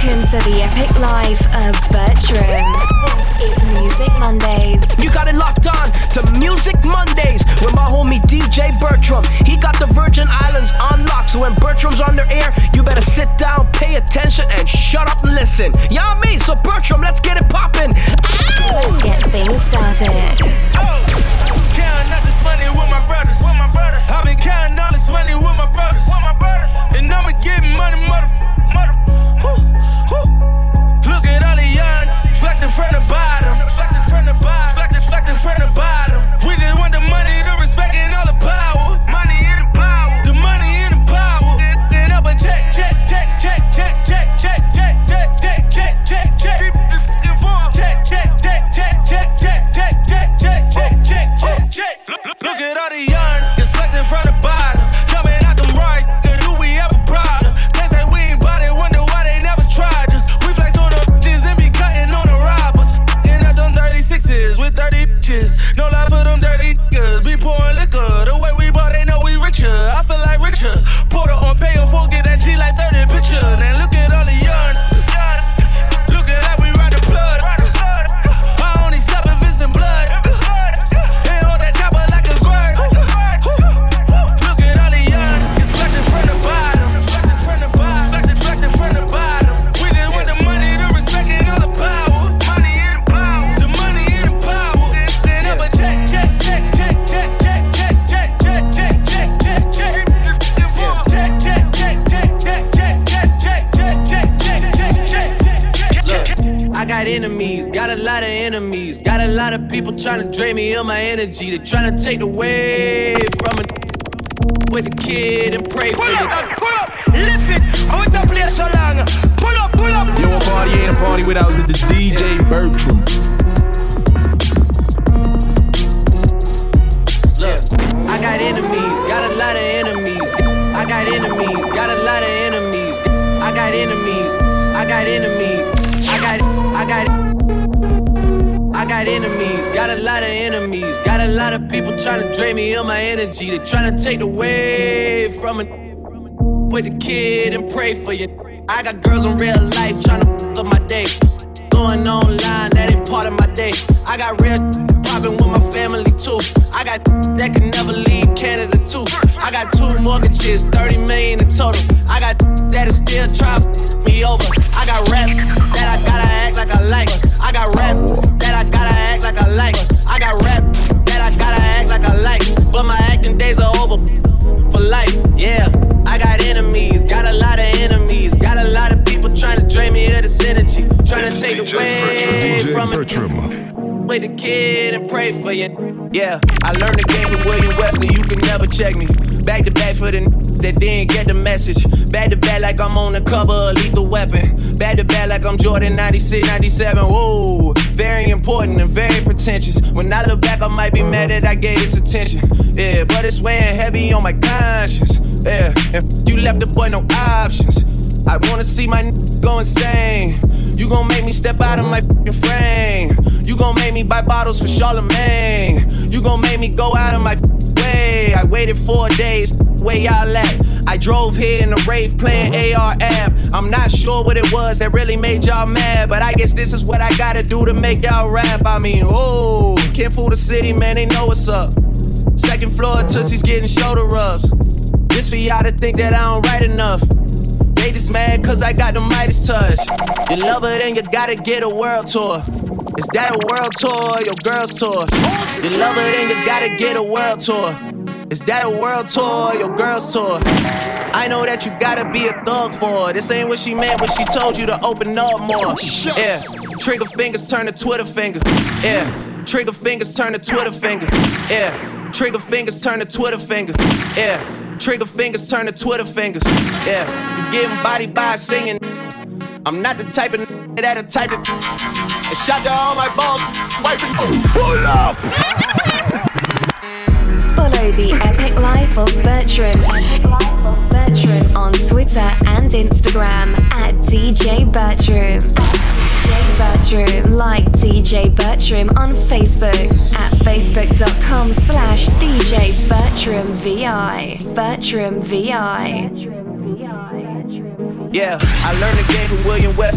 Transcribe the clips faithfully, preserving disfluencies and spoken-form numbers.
Welcome to the epic life of Bertram. This is Music Mondays. You got it locked on to Music Mondays with my homie D J Bertram. He got the Virgin Islands on lock, so when Bertram's on the air, you better sit down, pay attention, and shut up and listen. You know what I mean? So Bertram, let's get it poppin'. Let's get things started. Oh, counting out this money with my brothers. With my brothers. I've been counting all this money with my brothers. With my brothers. And I'ma get money, mother. mother. Woo, woo. Look at all the young flexing from the bottom. Flexing from the bottom. Flexing, flexing from the bottom. We just want the money, the respect, and all the power. Money and the power. The money and the power. Then up and check, check, check, check, check, check, check, check, check, check, check, check, check. Check, check, check, check, check, check, check, check, check, check, check, check, check. Look at all the young flexing from the bottom. Coming out them right, do we have a problem? They say we ain't bought it, wonder why they never tried us. We flex on the bitches and be cutting on the robbers. And I done thirty-sixes with thirty bitches. No lie for them dirty niggas. Be pouring liquor. The way we bought, they know we richer. I feel like richer. Porter on pay on four, get that G like thirty picture. Now look at all the young. Look at that, we ride the blood. I only stop if it's in blood. And hold that chopper like a squirt. Look at all the young. It's flexing from the bottom. Flexing from the bottom. Flexing, flexing from the bottom. We just want the money, the respect, and all the power. Money and the power. The money and the power. Then up a check, check, check, check, check, check, check, check, check, check, check, check, check. Check, check, check, check, check, check, check, check, check, check, check, check. Look, I got enemies, got a lot of enemies, got a lot of people trying to drain me of my energy. They're trying to take away from it with the kid and pray for Pull it. up, pull up, lift it, hold the place so long. Pull up, pull up. Yo, a party ain't a party without the, the D J Bertram. Look, I got enemies, got a lot of enemies. I got enemies, got a lot of enemies. I got enemies, I got enemies. I got, I got, I got enemies, got a lot of enemies. Got a lot of people trying to drain me of my energy. They're trying to take away from it with the kid and pray for you. I got girls in real life trying to f up my day. Going online, that ain't part of my day. I got real popping with my family too. I got that can never leave Canada too. I got two mortgages, thirty million in total. I got that is still trying to me over. I got rap that I gotta act like I like. I got rap that I gotta act like I like. I got rap that I gotta act like I like. But my acting days are over for life, yeah. I got enemies, got a lot of enemies. Got a lot of people trying to drain me of this energy. Trying to take away from it. With the kid and pray for you. Yeah, I learned the game from William Wesley. You can never check me. Back to back for the n- that didn't get the message. Back to back like I'm on the cover of Lethal Weapon. Back to back like I'm Jordan ninety-six, ninety-seven. Whoa, very important and very pretentious. When I look back, I might be mad that I gave this attention. Yeah, but it's weighing heavy on my conscience. Yeah, and you left the boy no options. I wanna see my n- go insane. You gon' make me step out of my f***ing frame. You gon' make me buy bottles for Charlemagne. You gon' make me go out of my f***ing way. I waited four days, where y'all at? I drove here in a rave playing A R app. I'm not sure what it was that really made y'all mad, but I guess this is what I gotta do to make y'all rap. I mean, oh, can't fool the city, man, they know what's up. Second floor, Tootsie's getting shoulder rubs. This for y'all to think that I don't write enough. They just mad cause I got the Midas touch. You love her, then you gotta get a world tour. Is that a world tour or your girl's tour? You love her, then you gotta get a world tour. Is that a world tour or your girl's tour? I know that you gotta be a thug for her. This ain't what she meant when she told you to open up more. Yeah, trigger fingers turn to Twitter fingers. Yeah, trigger fingers turn to Twitter fingers. Yeah, trigger fingers turn to Twitter fingers. Yeah, trigger fingers turn to Twitter fingers. Yeah, you getting body by singing. I'm not the type of n- that a type of. And shout to all my balls, wife and pull up. Follow the epic life of Bertram, epic life of Bertram on Twitter and Instagram at D J Bertram. At D J Bertram. Like D J Bertram on Facebook at facebook.com slash DJ Bertram VI. Bertram VI. Yeah, I learned the game from William Wesley.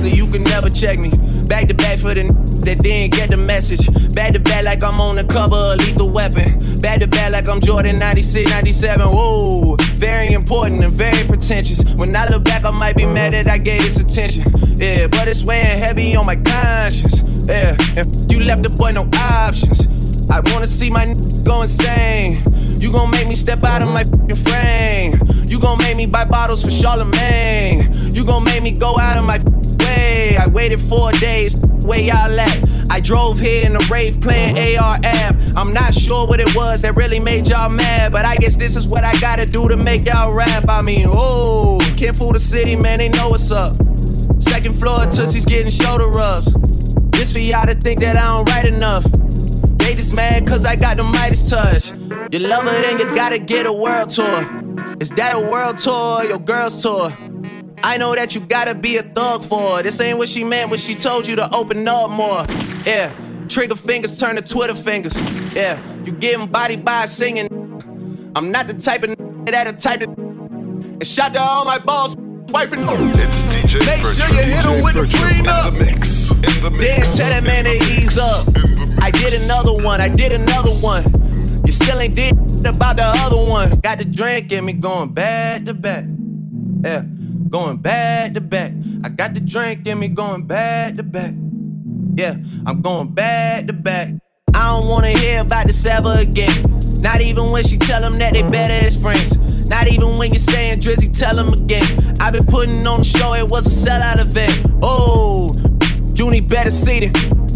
honestly, you can never check me. Back to back for the n- that didn't get the message. Back to back like I'm on the cover of Lethal Weapon. Back to back like I'm Jordan ninety-six, ninety-seven. Whoa, very important and very pretentious. When I look back, I might be mad that I gave this attention. Yeah, but it's weighing heavy on my conscience. Yeah, and f- you left the boy no options. I wanna see my n- go insane. You gon' make me step out of my f***ing frame. You gon' make me buy bottles for Charlemagne. You gon' make me go out of my f***ing way. I waited four days, where y'all at? I drove here in a rave playing A R app. I'm not sure what it was that really made y'all mad, but I guess this is what I gotta do to make y'all rap. I mean, oh, can't fool the city, man, they know what's up. Second floor, Tootsie's getting shoulder rubs. This for y'all to think that I don't write enough. They just mad cause I got the Midas touch. You love her, then you gotta get a world tour. Is that a world tour or your girl's tour? I know that you gotta be a thug for her. This ain't what she meant when she told you to open up more. Yeah, trigger fingers turn to Twitter fingers. Yeah, you getting body by singing. I'm not the type of that a type of. And shout to all my balls, wife and It's D J make Bertram, sure you hit him with a prenup. in the mix. In the Then mix. tell that man to ease up. I did another one, I did another one. You still ain't did about the other one. Got the drink in me going back to back. Yeah, going back to back. I got the drink in me going back to back. Yeah, I'm going back to back. I don't wanna hear about this ever again. Not even when she tell them that they better as friends. Not even when you're saying Drizzy, tell them again. I've been putting on the show, it was a sellout event. Oh, you need better seating.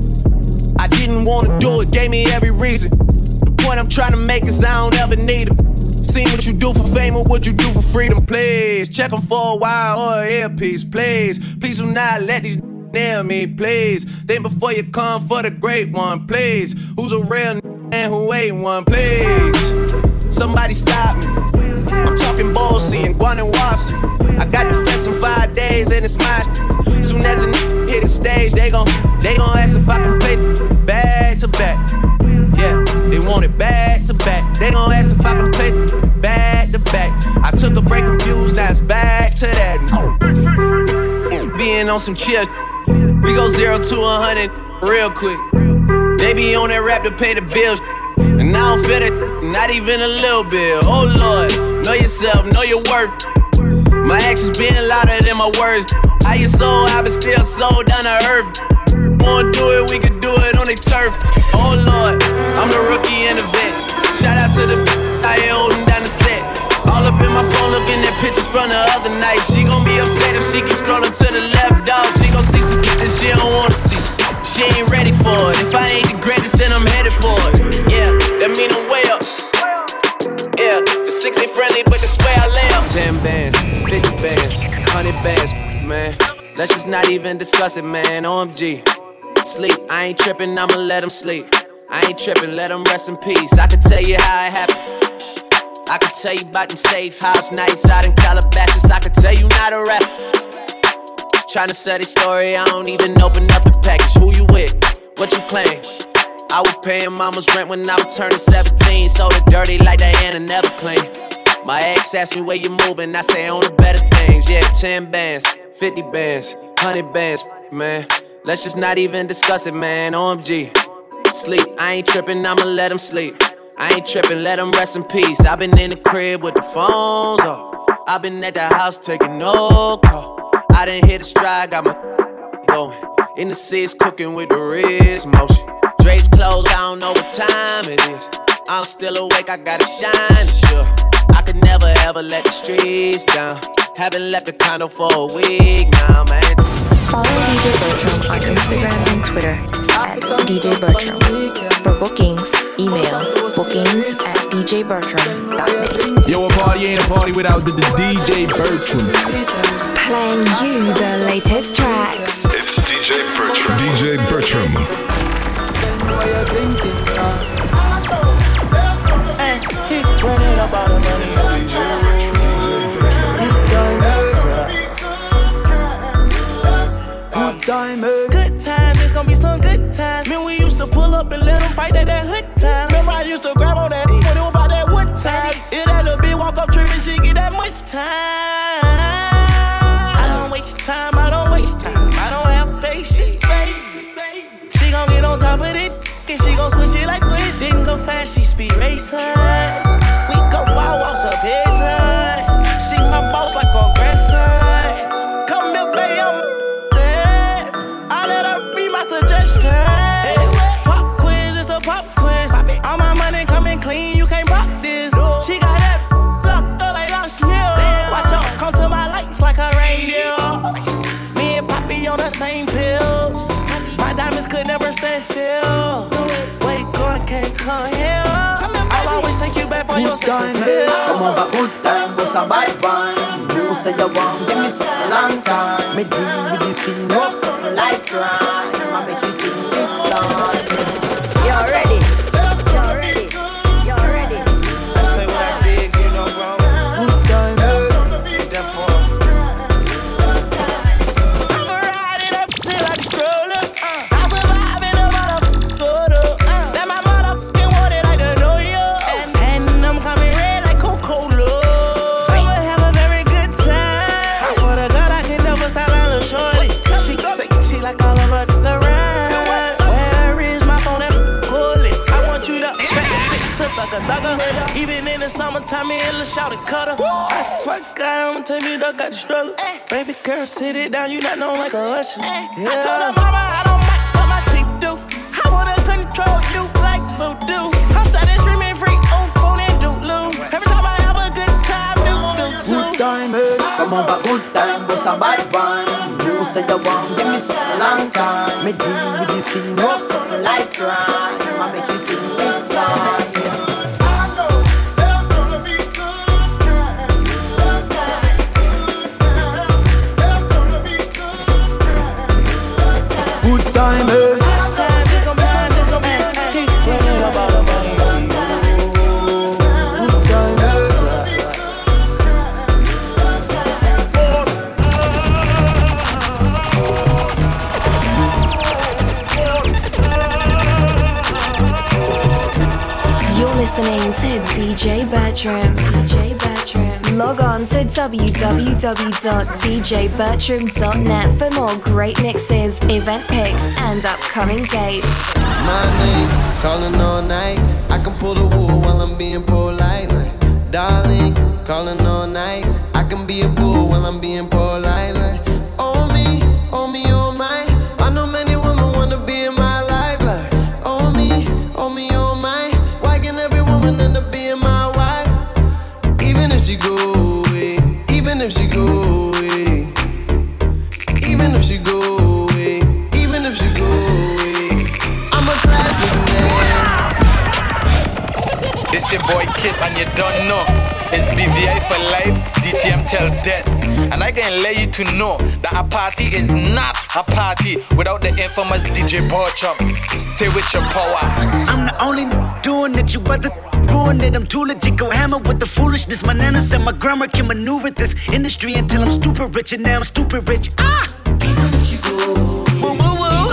I didn't wanna do it, gave me every reason. The point I'm trying to make is I don't ever need them. Seen what you do for fame or what you do for freedom, please. Check them for a while or an earpiece, please. Please do not let these nail me, please. Think before you come for the great one, please. Who's a real and who ain't one, please. Somebody stop me. I'm talking Ballsy and Guanajuato. I got the fest in five days and it's my shit. Soon as a n- hit the stage, they gon' they gon' ask if I can play back to back. Yeah, they want it back to back. They gon' ask if I can play back to back. I took a break confused, now it's back to that. Being on some chill, we go zero to a hundred real quick. They be on that rap to pay the bills, and I don't feel it, not even a little bit. Oh Lord, know yourself, know your worth. My actions being louder than my words. How you so high but still so down to earth? Wanna do it, we can do it on the turf. Oh Lord, I'm the rookie in the vet. Shout out to the b- I ain't holding down the set. All up in my phone looking at pictures from the other night. She gon' be upset if she keep scrolling to the left, dog. She gon' see some shit that she don't wanna see. She ain't ready for it. If I ain't the greatest, then I'm headed for it. Yeah, that mean I'm way up. Yeah, the six ain't friendly, but that's where I lay up. Ten bands, fifty bands, hundred bands, man. Let's just not even discuss it, man. O M G. Sleep, I ain't tripping, I'ma let him sleep. I ain't tripping, let him rest in peace. I can tell you how it happened. I can tell you about them safe house nights out in Calabasas. I can tell you not a rap. Tryna sell this story, I don't even open up the package. Who you with? What you claim? I was paying mama's rent when I was turning seventeen. Sold it dirty like Diana, never clean. My ex asked me where you moving, I say on the better things. Yeah, ten bands, fifty bands, hundred bands, man. Let's just not even discuss it, man. O M G. Sleep, I ain't tripping, I'ma let him sleep. I ain't tripping, let him rest in peace. I been in the crib with the phones off. I been at the house taking no call. I done hit a stride, got my going. In the seats cooking with the wrist motion. Drapes closed, I don't know what time it is. I'm still awake, I gotta shine, sure. I could never ever let the streets down. Haven't left the condo for a week now, man. Follow D J Bertram on Instagram and Twitter at D J Bertram. For bookings, email bookings at d j bertram dot net. Yo, a party ain't a party without the, the D J Bertram. Playing you the latest tracks. It's D J Bertram. D J Bertram. Running up out of money. Good times, it's gonna be some good times. Man, we used to pull up and let them fight at that hood time. Remember I used to grab on that when it was about that wood time. If that little bitch walk up tripping, she get that much time. I don't waste time, I don't waste time. I don't stand still. Where you going, can't come here. I'll always take you back for your sex appeal. Come over, good time, but a bad one. You say you want, give me something long time. Me deal with this thing, no something like crime. I make you sing this song. You're ready. You're ready. You're ready. I say what I did, you know, bro. Good time, therefore. I'ma ride it up till I stroll up. I survive in a motherfucker. That my motherfucking want it like the know you. And, and I'm coming red like Coca-Cola. I'ma have a very good time. I swear to God, I can never silence a shorty. She say she like all over the ride. Where is my phone and call it? I want you to back sit to like a dogger. Even in the summertime, me and Lil' Shawty cutter. I swear to God, I'ma take me dog got the struggle. Baby girl, sit it down, you not known like a usher. Yeah. I told her mama I don't like what my teeth do. I wanna control you like voodoo. I started screaming free on phone and doodloo. Every time I have a good time, do do too. Good time, hey. Come over, good time, but a bad one. You say you want, give me something long time. Me deal with this thing, no something like crime. I make you sing this song. Good time, hey. Good time, this gon' be fun, this gon' be fun. Keep running up all about it. Good time, You're listening to D J Bertram. D J Bertram. Log on to w w w dot d j bertram dot net for more great mixes, event pics, and upcoming dates. My name, calling all night. I can pull the wool while I'm being polite. Like, darling, calling all night. I can be a bull while I'm being polite. Like, oh me, oh me, oh my. I know many women wanna be in my life. Like, oh me, oh me, oh my. Why can every woman end up being my wife? Even if she go away, even if she go away, even if she go away, even if she go away, I'm a classic man. This your boy Kiss and you don't know. It's B V I for life, D T M till death. And I can let you to know that a party is not a party without the infamous D J Bertram. Stay with your power. I'm the only doing it, you other ruin it. I'm too legit, go hammer with the foolishness. My nana said my grammar can maneuver this industry until I'm stupid rich, and now I'm stupid rich. Ah! Even if you go, woo woo woo.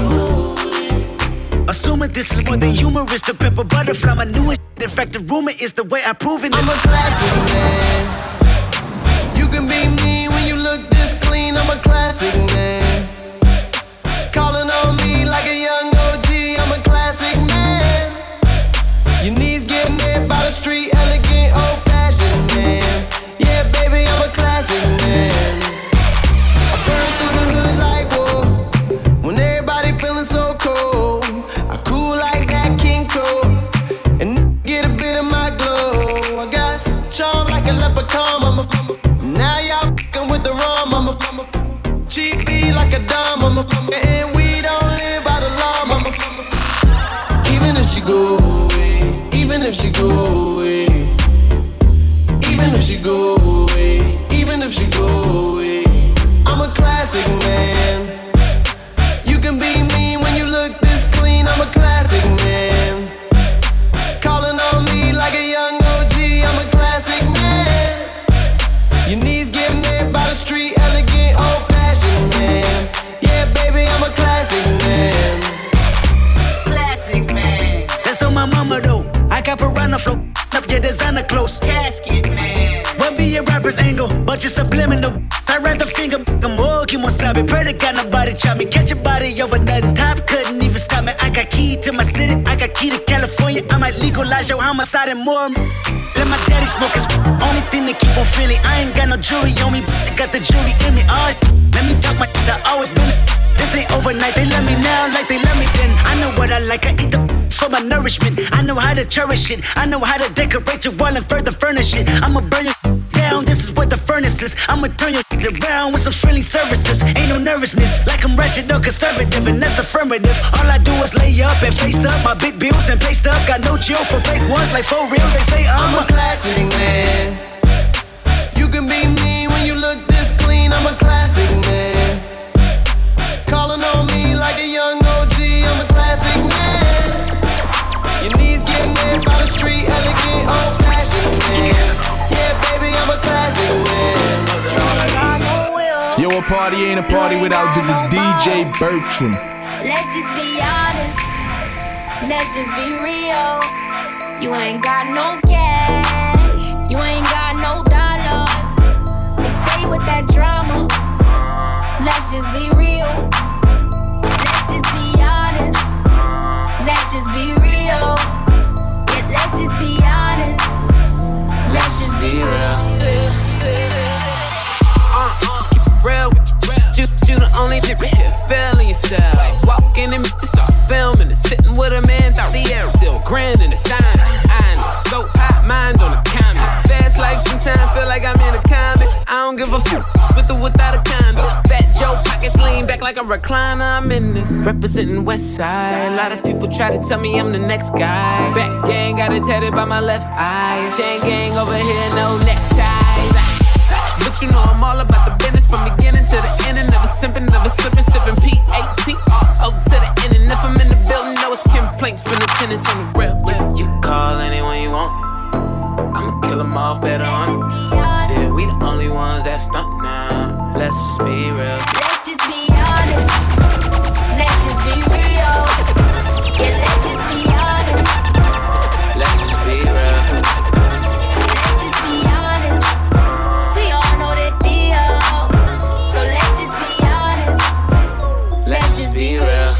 Assuming this is more than humorous, the pepper butterfly, my new. In fact, the rumor is the way I prove it. I'm a classic man. You can be me when you look this clean. I'm a classic man. Calling on me like a young O G. I'm a classic man. Your knees get met by the street, elegant, old-fashioned man. Yeah, baby, I'm a classic man. I burn through the hood like whoa. When everybody feeling so cold, I cool like that King Cole. And get a bit of my glow. I got charm like a leprechaun. I'm a, now y'all f***ing with the rum. I'm a cheap beat like a dime. I'm a, and we don't live by the law. I'm a, even if she go away, even if she go away, even if she go away, even if she go away, I'm a classic man. You can be me when you look this clean. I'm a classic man. Calling on me like a young O G, I'm a classic man. Your knees get met by the street, elegant, old-fashioned man. Yeah, baby, I'm a classic man. Classic man. That's on my mama though. I got piranha flow up your designer clothes. Casket man. What be your rapper's angle? But you're subliminal. I read the finger, I'm walking wasabi. Pray to God nobody chop me. Catch your body over nothing. Top couldn't even stop me. I got key to my city. I got key to California. I might legalize your homicide and more. Let my daddy smoke his only thing to keep on feeling. I ain't got no jewelry on me. I got the jewelry in me. Oh, let me talk my I always been it. This ain't overnight. They love me now like they love me then. I know what I like. I eat the for my nourishment. I know how to cherish it. I know how to decorate your wall and further furnish it. I'ma burn your down. this is what the furnace is. I'ma turn your shit around with some friendly services. Ain't no nervousness, like I'm ratchet or conservative, and that's affirmative. All I do is lay up and face up my big bills and play stuff. Got no chill for fake ones, like for real. They say I'm, I'm a classic man. You can be me when you look this clean. I'm a classic man. Calling on me like a young O G. I'm a classic man. Your knees get made by the street, elegant, old fashioned man. Yeah, baby, I'm a classic man. Yo, a party ain't a party without the, the D J Bertram. Let's just be honest. Let's just be real. You ain't got no cash. You ain't got no dollar. They stay with that drama. Let's just be real. Let's just be honest. Let's just be real. Yeah, let's just be honest. Let's just be real. Uh, just keep it real with you. You, you the only chick here feeling yourself. Walk in and start filming and sitting with a man, thought the air still grand in the sign. I know, so hot, mind on the comment. Fast life sometimes feel like I'm in a comic. I don't give a fuck with or without a condo. Fat Joe pockets lean back like a recliner. I'm in this representing West Side. A lot of people try to tell me I'm the next guy. Back gang got it tatted by my left eye. Chain gang over here, no neckties. But you know I'm all about the business from beginning to the end. And never simping, never slipping, sipping P A T R O to the end. And if I'm in the building, know it's complaints from the tenants on the real. Yeah, you can call anyone you want. I'ma kill them all better on it. Shit, we the only ones that stunt now. Let's just be real. Let's just be honest. Let's just be real. Yeah, let's just be honest. Let's just be real. Let's just be honest. We all know that deal. So let's just be honest. Let's just be real.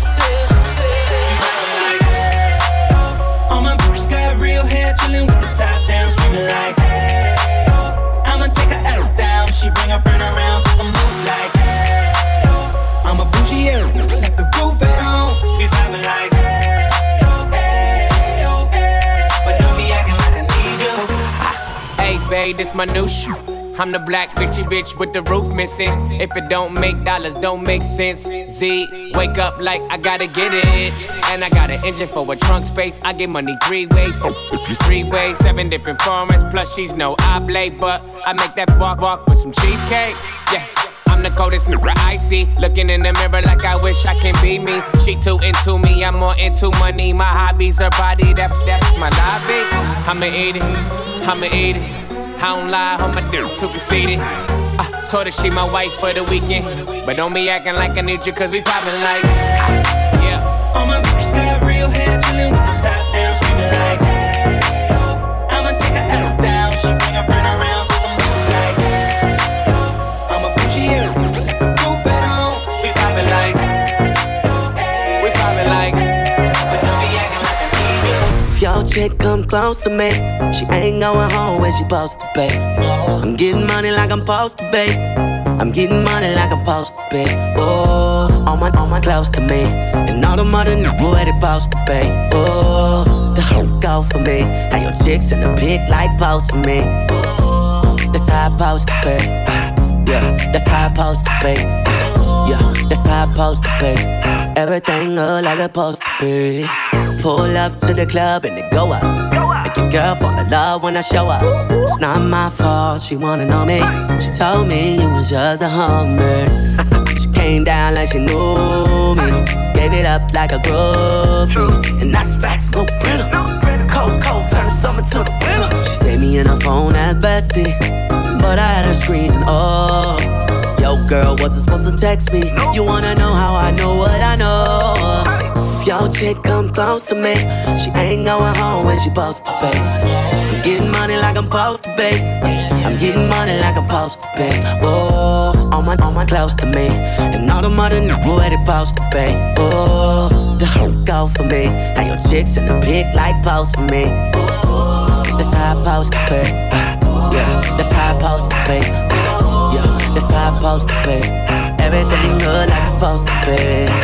All my bitches got real hair, chillin' with the top down, screaming like, hey, oh. I'ma take her out down, she bring her friend around, I'ma move like, hey, oh. I'm a bougie, yeah, like the roof at home. We vibing like, hey, oh, hey, oh, hey. But don't be acting like I need you. Hey, babe, this my new shoe. I'm the black bitchy bitch with the roof missing. If it don't make dollars, don't make sense. Z, wake up like I gotta get it. And I got an engine for a trunk space. I get money three ways, three ways, seven different formats. Plus she's no oblate, but I make that walk walk with some cheesecake. Yeah, I'm the coldest nigga I see. Looking in the mirror like I wish I can be me. She too into me, I'm more into money. My hobbies are body, that that's my lobby. I'ma eat it, I'ma eat it. I don't lie, on my dick, too conceited. I told her she my wife for the weekend. But don't be acting like I need you, cause we poppin' like, yeah. All my bitches got real hair, chillin' with the top down, screaming like, hey, oh. I'ma take her out down, she bring her friend around, I'ma move like, hey, oh. I'm a bougie, yeah, like the roof at home. We poppin' like, hey, we poppin' like, but don't be acting like I need you. if your chick come close to me, she ain't going home when she supposed to pay. I'm getting money like I'm supposed to pay. I'm getting money like I'm supposed to pay. Oh, all my, all my close to me, and all the mother niggas where they supposed to pay. Oh, the hoe go for me. How your chicks in the pit like post for me. Oh, that's how I supposed to pay. Yeah, that's how I supposed to pay. Yeah, that's how I supposed to pay. Everything look like it's supposed to be. Pull up to the club and it go up. Make your girl fall in love when I show up. It's not my fault, she wanna know me. She told me you was just a hummer. She came down like she knew me. Gave it up like a groupie. And that's facts, no printer. Cold, cold, turn the summer to the winter. She saved me in her phone at bestie, but I had her screaming, oh. Yo, girl, wasn't supposed to text me. You wanna know how I know what I know? If your chick come close to me, she ain't going home when she supposed to pay. I'm getting money like I'm supposed to pay. I'm getting money like I'm supposed to pay. Oh, all my, all my close to me, and all the mother niggas where they supposed to pay. Oh, the hoe go for me. How your chicks in the pic like post for me. Oh, that's how I supposed to pay. Yeah, that's how I supposed to pay. Yeah, that's how I supposed to pay. Everything good like it's supposed to be.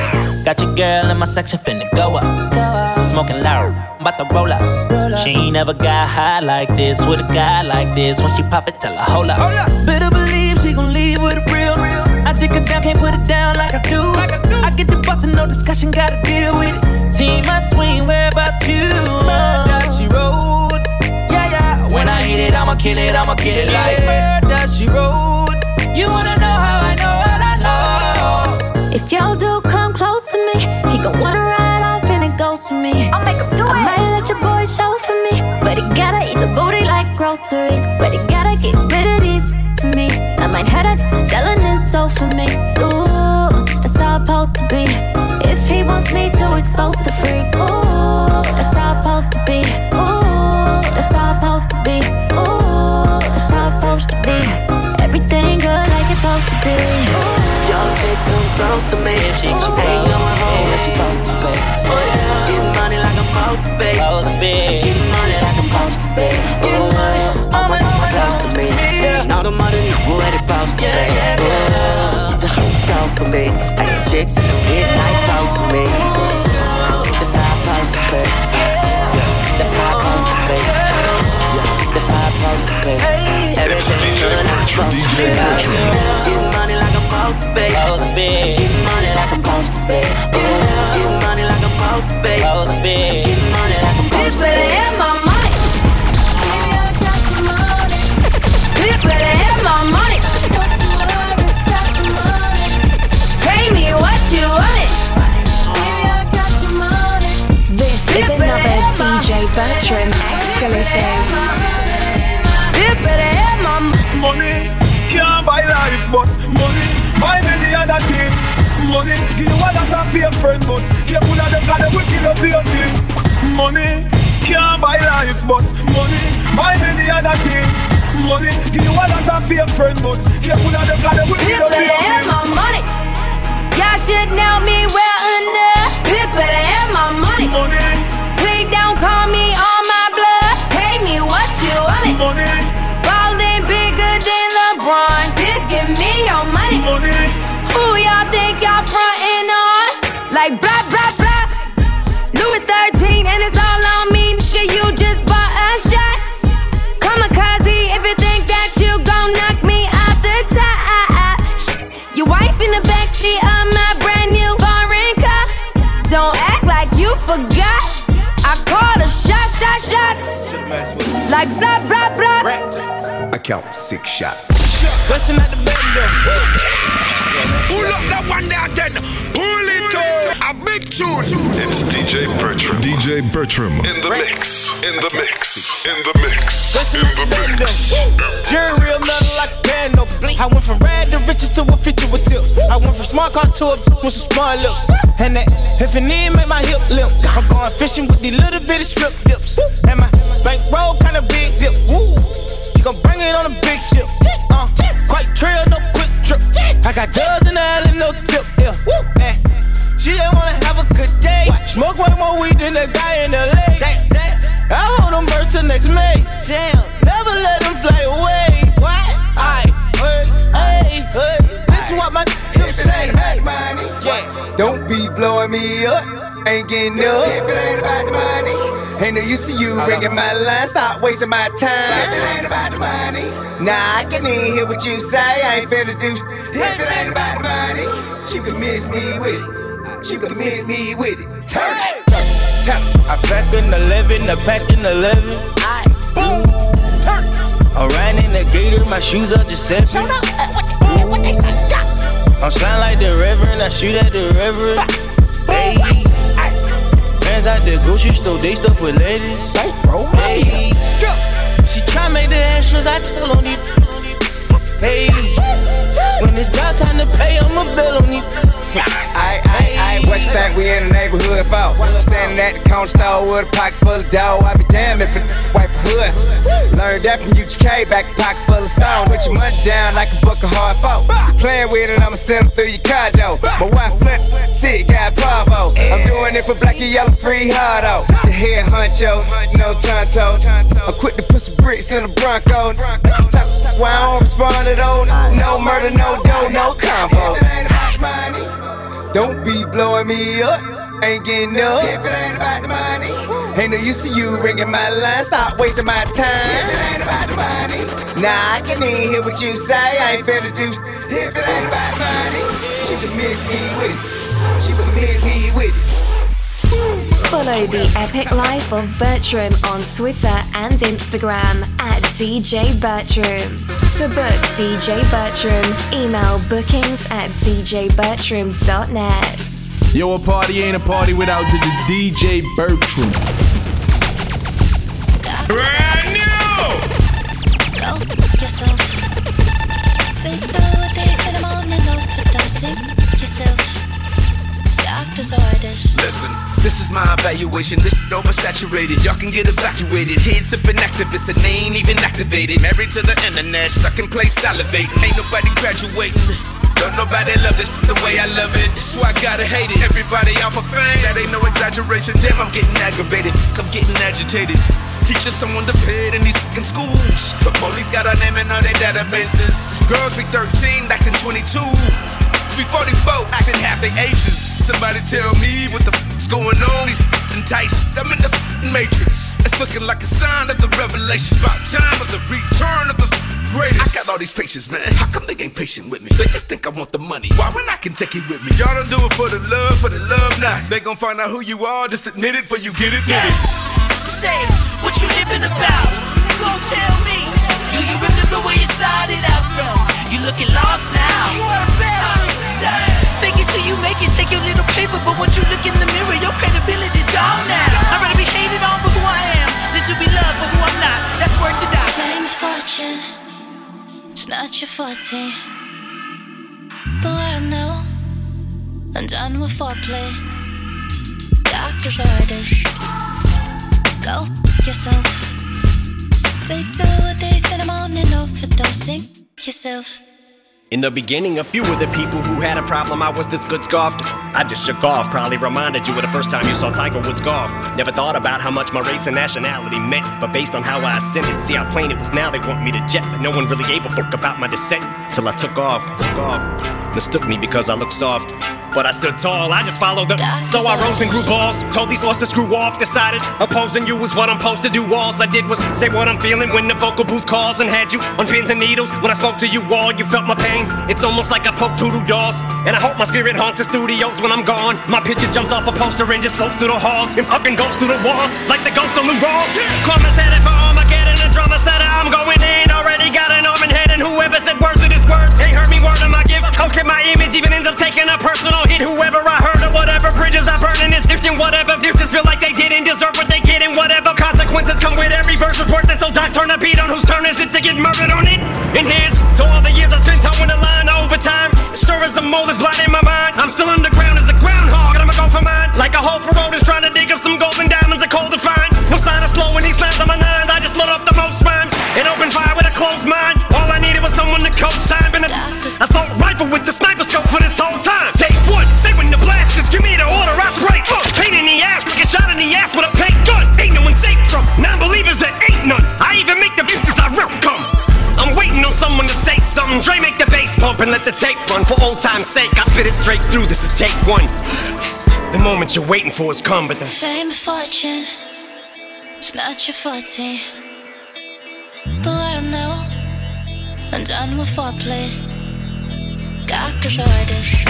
Got your girl in my section finna go up. Smoking loud, about to roll up. She ain't never got high like this with a guy like this. When she pop it, tell her hold up. Better believe she gon' leave with a real. I dick her down, can't put it down like I do. I get the bustin', no discussion, gotta deal with it. Team, I swing, where about you? Murder, she rolled. Yeah, yeah. When I hit it, I'ma kill it, I'ma kill it like murder, she rolled. You wanna know how I know what I know? If y'all do come close to me, he gon' wanna ride off and it goes for me. I'll make him do I it. I might let your boy show for me, but he gotta eat the booty like groceries. But he gotta get rid of these for me. I might have that selling his soul for me. Ooh, that's how it's supposed to be. If he wants me to expose the freak, ooh, that's how it's supposed to be. Ooh, that's how it's supposed to be. Ooh, that's how it's supposed to be. Everything good like it's supposed to be. Young chick come close to me. She ain't going home like she supposed to be. Getting money like I'm supposed to be. Getting money like I'm supposed to be. Getting money, all my close to me. All the money where they supposed to be. The whole go for me. I get chicks and them get night close for me. That's how I'm supposed to be. That's how I'm supposed to be. That's how I'm supposed to be. Everything good like I'm supposed to be. Getting money like I'm supposed to be. Getting money like I'm supposed to be. Getting money like I'm supposed to be. Getting money like I'm supposed to be. Bitch better have my money. Bitch better have my money. Pay me what you want. This is another D J Bertram exclusive. Bitch better have my money. Can't buy life, but money buy many other things. Money give you one that a fake friend, but careful of them cause they will kill you for your things. Money can't buy life, but money buy many other things. Money give you one that a fake friend, but careful of them cause they will kill you for your things. My money, y'all should know me well enough. Bitch better have my money. Money, please don't call me on my blood. Pay me what you want me. Money, ballin' bigger than LeBron. Bitch, give me your money. Money, who y'all think y'all frontin' on? Like blah blah blah. Louis thirteen and it's all on me, nigga. You just bought a shot. Kamikaze if you think that you gon' knock me off the top. Your wife in the backseat of my brand new foreign car. Don't act like you forgot. I called a shot, shot, shot. Like blah blah blah. I count six shots. Listen at the bender. Pull up that one there again. Pull it up. A big tune. It's D J Bertram. D J Bertram. In the mix. In the mix. In the mix. Listen at the bender. Jury real nothing like a band, no bleak. I went from rad to riches to a feature with tip. I went from smart car to a with some smart lips. And that if it need make my hip limp. I'm going fishing with these little bitty strip dips. And my bankroll kinda big dip. Woo. She gon' bring it on a big ship. Uh, quite trail, no quick trip. I got dubs in the alley, no tip. Yeah. Woo. Eh. She just wanna have a good day. Smoke way more weed than the guy in L A. Damn, damn. I hold them birds till next May. Damn. Never let them fly away. What? Aight. Hey, hey. This is what my tips say. Hey, money. Yeah. Don't be blowing me up. Ain't getting up. If it ain't about the money. Ain't no use to you ringing my line, stop wasting my time. If it ain't about the money, nah, I can even hear what you say. I ain't finna do. If it ain't about the money, you can miss me with it. You can miss me with it. Turn it. Turn it. I pack an eleven, I pack an eleven. Boom. Turn it. I'm riding in the gator, my shoes are just seven. Show up. What, what they say? I'm sliding like the reverend, I shoot at the reverend. Hey. Fans out the grocery store, they stuff with ladies. Hey, she try make the extras, I tell on you. Hey, when it's about time to pay, I'ma bill on you. I, I, I, what you think we in the neighborhood for? Standing at the corner store with a pocket full of dough. I be damn if it's wipe a hood. Learned that from U G K, back a pocket full of stone. With your money down like a book of hard folk. Playing with it, I'ma send them through your condo. But why flip? See, got Bravo. I'm doing it for black and yellow, free hardo. The head honcho, no tonto. I'm quick to put some bricks in the Bronco. Why I don't respond to those? No murder, no dough, no combo. Don't be blowing me up, ain't getting up. If it ain't about the money, ain't no use to you ringing my line. Stop wasting my time. If it ain't about the money, nah, I can't even hear what you say. I ain't finna do. If it ain't about the money, she would miss me with it. She would miss me with it. Follow the epic life of Bertram on Twitter and Instagram at D J Bertram. To book D J Bertram, email bookings at d j bertram dot net. Yo, a party ain't a party without the, the D J Bertram. Brand new! Go yourself. Take two or three in the morning, overdosing yourself. Doctor's orders. Listen, this is my evaluation. This shit oversaturated. Y'all can get evacuated. Heads sipping activists and they ain't even activated. Married to the internet, stuck in place salivating. Ain't nobody graduating. Don't nobody love this the way I love it. So I gotta hate it. Everybody out for fame. That ain't no exaggeration. Damn, I'm getting aggravated. I'm getting agitated. Teaching someone to pay it in these fucking schools. The police got our name in all their databases. Girls be thirteen, acting twenty-two. We forty-four, acting half their ages. Somebody tell me what the fuck's going on. These fucking tight shit. I'm in the fucking matrix. It's looking like a sign of the revelation. About time of the return of the greatest. I got all these patients, man. How come they ain't patient with me? They just think I want the money. Why when I can take it with me? Y'all don't do it for the love, for the love not. They gon' find out who you are. Just admit it before you get it. Yeah. Say what you living about. Go tell me. Do you remember where you started out from? You looking lost now. You are the best. Fake it till you make it. Take your little paper, but once you look in the mirror, your credibility's gone now. I'd rather be hated on for who I am than to be loved for who I'm not. That's word to die. Same fortune. It's not your forte. Though I know I'm done with foreplay. Doctor's orders. Go yourself. Take two or three in the morning, overdosing yourself. In the beginning, a few of the people who had a problem I was this good scoffed. I just shook off, probably reminded you of the first time you saw Tiger Woods golf. Never thought about how much my race and nationality meant, but based on how I ascended, see how plain it was now they want me to jet. But no one really gave a fuck about my descent, till I took off, took off. Mistook me because I look soft, but I stood tall, I just followed them. So I rose and grew balls, told these laws to screw off. Decided opposing you was what I'm supposed to do. All I did was say what I'm feeling when the vocal booth calls, and had you on pins and needles. When I spoke to you all, you felt my pain. It's almost like I poke voodoo dolls, and I hope my spirit haunts the studios when I'm gone. My picture jumps off a poster and just floats through the halls, and fucking goes through the walls like the ghost of Lou Rawls. Karma's headed for Armageddon, a drama setter, I'm going in. Already got an arm and head, and whoever said words of this words ain't heard me word of my gift. Okay, my image even ends up taking a personal hit. Whoever I heard or whatever bridges I burn in this gift, and whatever gifts just feel like they didn't deserve what they get, and whatever consequences come with every verse is worth it. So Doc, turn a beat on whose turn is it to get murdered on it. And here's to all the years I spent towing the line overtime. Sure as the mold is blind in my mind, I'm still underground as a groundhog, and I'ma go for mine. Like a hole for road is trying to dig up some golden diamonds, are cold to find. No sign of slowing these lines on my nines. I just load up the most rhymes and open fire with a closed mind. All I needed was someone to co-sign. Been a assault rifle with the sniper scope for this whole time. Take one, say when the blast, just give me the order, I spray. Uh, pain in the ass, get shot in the ass with a paint gun. Ain't no one safe from non-believers, there ain't none. I even make the bitches I rep come. I'm waiting on someone to say something. Dre make the bass pump and let the tape run. For old time's sake, I spit it straight through, this is take one. The moment you're waiting for has come, but the fame, fortune, it's not your forte. Though I know I'm done with foreplay. Doctor's orders.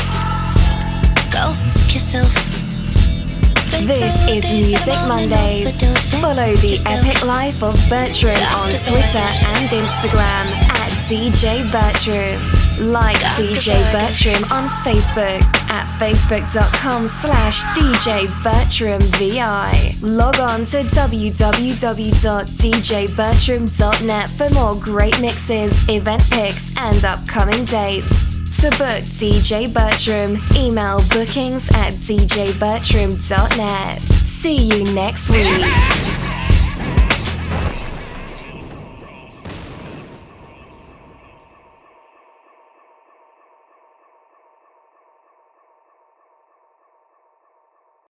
Go yourself. This is Music Mondays. Follow the epic life of Bertram on Twitter and Instagram at D J Bertram. Like D J Bertram on Facebook at facebook.com slash DJ Bertram VI. Log on to w w w dot d j bertram dot net for more great mixes, event pics, and upcoming dates. To book D J Bertram, email bookings at d j bertram dot net. See you next week.